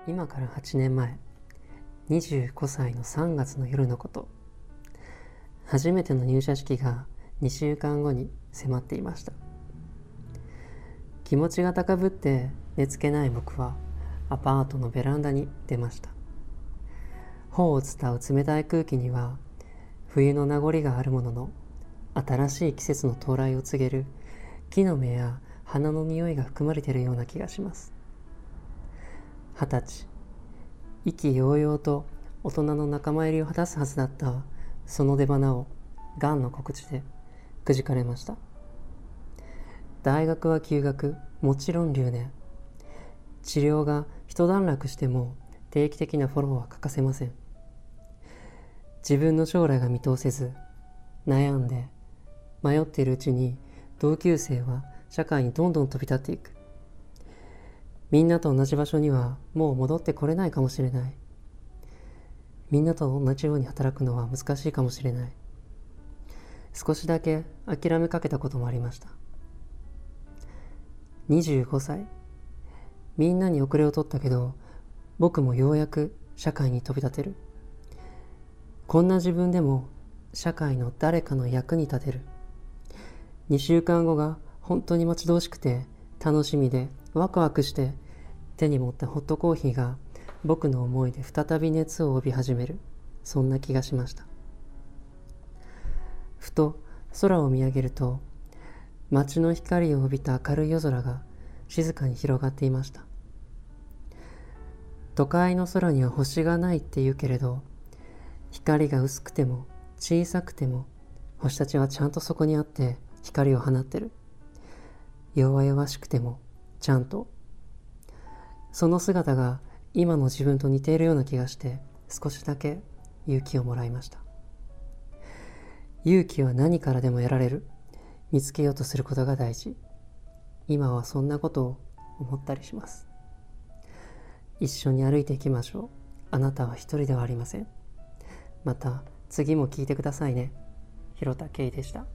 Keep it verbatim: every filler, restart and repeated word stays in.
今からはちねんまえ、にじゅうごさいのさんがつの夜のこと。初めての入社式がにしゅうかんごに迫っていました。気持ちが高ぶって寝つけない僕はアパートのベランダに出ました。頬を伝う冷たい空気には冬の名残があるものの、新しい季節の到来を告げる木の芽や花の匂いが含まれているような気がします。二十歳、意気揚々と大人の仲間入りを果たすはずだったその出花をがんの告知でくじかれました。大学は休学、もちろん留年。治療が一段落しても定期的なフォローは欠かせません。自分の将来が見通せず、悩んで迷っているうちに同級生は社会にどんどん飛び立っていく。みんなと同じ場所にはもう戻ってこれないかもしれない。みんなと同じように働くのは難しいかもしれない。少しだけ諦めかけたこともありました。にじゅうごさい、みんなに遅れを取ったけど、僕もようやく社会に飛び立てる。こんな自分でも社会の誰かの役に立てる。にしゅうかんごが本当に待ち遠しくて、楽しみでワクワクして、手に持ったホットコーヒーが僕の思いで再び熱を帯び始める。そんな気がしました。ふと空を見上げると、街の光を帯びた明るい夜空が静かに広がっていました。都会の空には星がないって言うけれど、光が薄くても小さくても星たちはちゃんとそこにあって光を放ってる。弱々しくてもちゃんと。その姿が今の自分と似ているような気がして、少しだけ勇気をもらいました。勇気は何からでも得られる。見つけようとすることが大事。今はそんなことを思ったりします。一緒に歩いていきましょう。あなたは一人ではありません。また次も聞いてくださいね。広田圭でした。